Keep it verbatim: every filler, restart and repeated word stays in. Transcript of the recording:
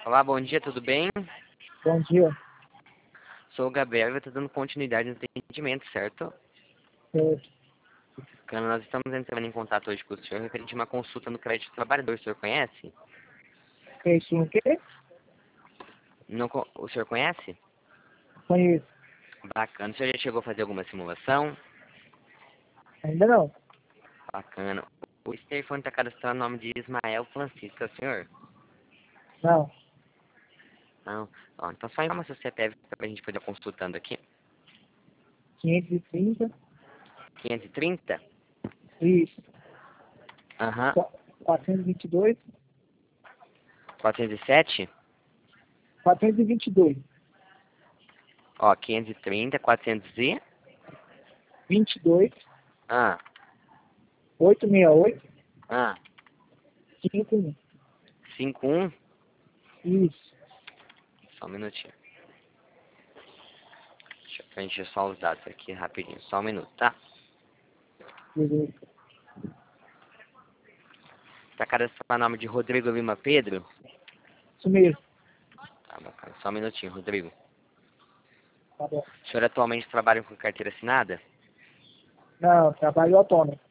Olá, bom dia, tudo bem? Bom dia. Sou o Gabriel e estou dando continuidade no atendimento, certo? Certo. Bacana, nós estamos entrando em contato hoje com o senhor referente a uma consulta no crédito do trabalhador. O senhor conhece? Isso o quê? Não, co- o senhor conhece? Conheço. Bacana. O senhor já chegou a fazer alguma simulação? Ainda não. Bacana. O telefone está cadastrado no nome de Ismael Francisco, é o senhor? Não. Não. Ó, então só informa seu C P F para a gente poder consultando aqui. quinhentos e trinta. quinhentos e trinta? Isso. Aham. Qu- quatrocentos e vinte e dois. quatrocentos e sete? quatrocentos e vinte e dois. Ó, quinhentos e trinta, quatrocentos e... vinte e dois. Ah, oitocentos e sessenta e oito. ah. cinquenta e um. cinquenta e um? Isso. Só um minutinho. Deixa eu preencher só os dados aqui rapidinho. Só um minuto, tá? Beleza. Tá cadastrado o nome de Rodrigo Lima Pedro? Isso mesmo. Tá bacana. Só um minutinho, Rodrigo. Tá bom. O senhor atualmente trabalha com carteira assinada? Não, trabalho autônomo.